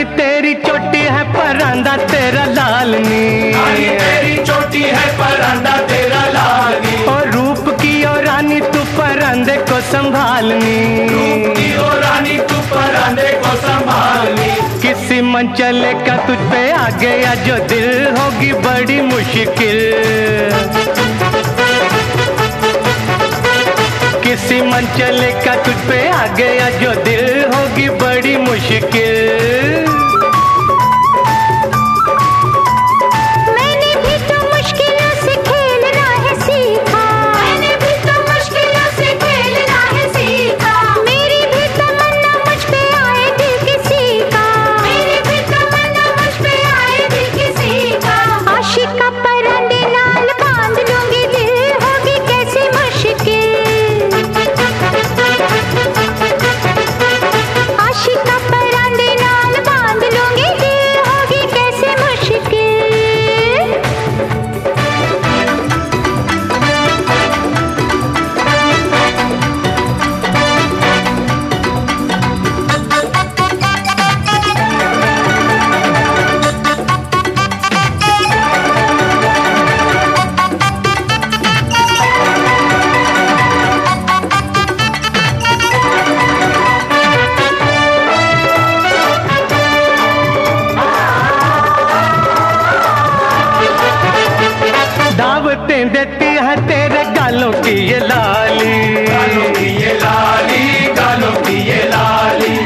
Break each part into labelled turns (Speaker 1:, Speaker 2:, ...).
Speaker 1: तेरी चोटी है परांदा तेरा लाल नी,
Speaker 2: रानी तेरी चोटी है परांदा तेरा लाल नी।
Speaker 1: और रूप की ओ रानी तू परांदे को संभालनी,
Speaker 2: रूप की ओ रानी तू परांदे को संभालनी।
Speaker 1: किसी मंचले का तुझ पे आ गया जो दिल होगी बड़ी मुश्किल, किसी मंचले का तुझ पे आ गया जो दिल होगी बड़ी मुश्किल।
Speaker 3: मैंने भी तो मुश्किलों से खेलना है सीखा, मैंने भी तो मुश्किलों से खेलना है सीखा। मेरी भी तमन्ना मुझ पे आएगी किसी का, मेरी भी तमन्ना मुझ पे आएगी किसी का। आशिका परांदे नाल बांध लूंगी दिल होगी कैसी मुश्किल, आशिका परांदे नाल बांध लूंगी दिल होगी कैसी मुश्किल।
Speaker 1: दावतें देती है तेरे गालों की ये लाली,
Speaker 2: गालों की ये लाली, गालों की ये लाली।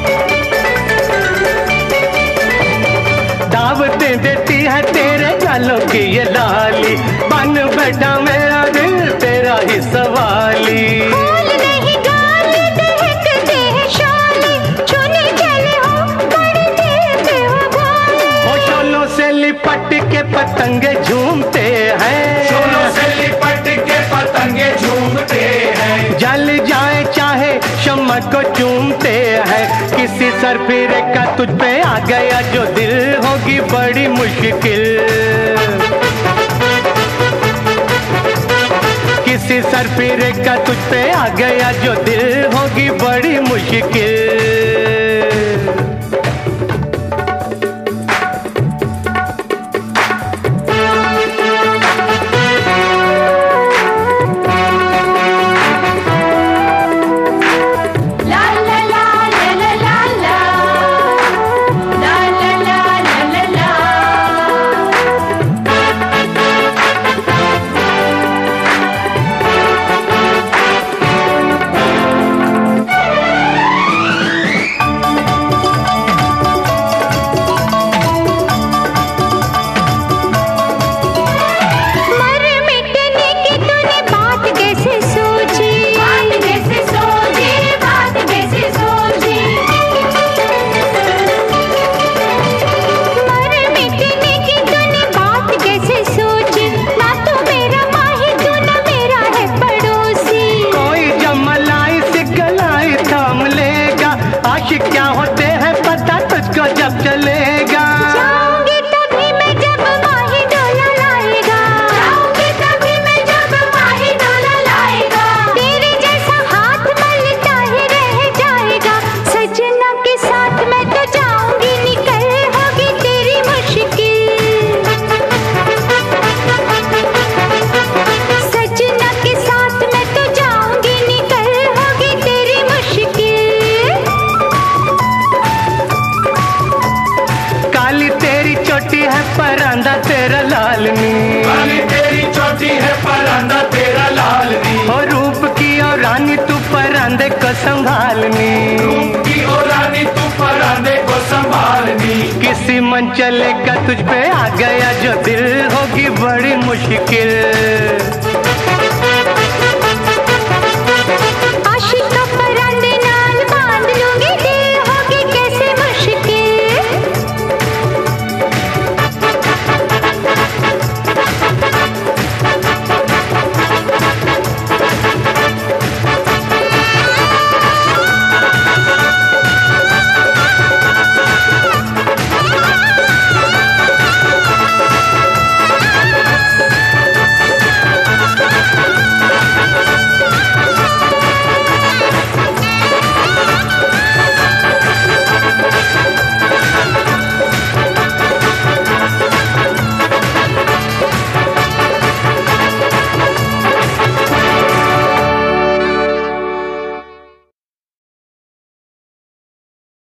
Speaker 1: दावतें देती है तेरे गालों की ये लाली। बन बैठा मेरा दिल तेरा ही सवाली,
Speaker 3: फूल नहीं गाली दहकते हैं शाली, चुने चले हो बड़ी देते हो भोले।
Speaker 1: वो शोलों से लिपट के पतंगे झूमते हैं,
Speaker 2: शोलों से लिपट के पतंगे झूमते हैं।
Speaker 1: जल जाए चाहे शम्मा को चूमते हैं। किसी सरफिरे का तुझ पे आ गया जो दिल होगी बड़ी मुश्किल, किसी सरफिरे का तुझ पे आ गया जो दिल होगी बड़ी मुश्किल।
Speaker 3: ला ला ला ला ला ला ला, ला ला ला ला ला ला। मर मिटने की तूने बात कैसे सोची, बात कैसे सोची, बात कैसे सोची। मर मिटने की तूने बात कैसे सोची, ना तू मेरा माही तू ना मेरा है पड़ोसी।
Speaker 1: कोई जमलाई से गलाई थाम लेगा, आशिक क्या होते हैं पता तुझको जब चलेगा।
Speaker 3: जाऊंगी तभी मैं जब माही डोला लाएगा, जाऊंगी तभी मैं जब माही डोला लाएगा। तेरे जैसा हाथ मलता ही रह जाएगा, सजना के साथ मैं तो जाऊंगी निकल होगी तेरी मुश्किल। सजना के साथ मैं तो जाऊंगी निकल होगी तेरी मुश्किल।
Speaker 1: काली तेरी चोटी है परांदा तेरा लाल नी,
Speaker 2: काली तेरी चोटी है परांदा तेरा लाल नी।
Speaker 1: और रूप की और रानी तू परांदे को संभालनी,
Speaker 2: रूप की ओ रानी तू परांदे को संभालनी।
Speaker 1: किसी मंचले का तुझ पे आ गया जो दिल होगी बड़ी मुश्किल।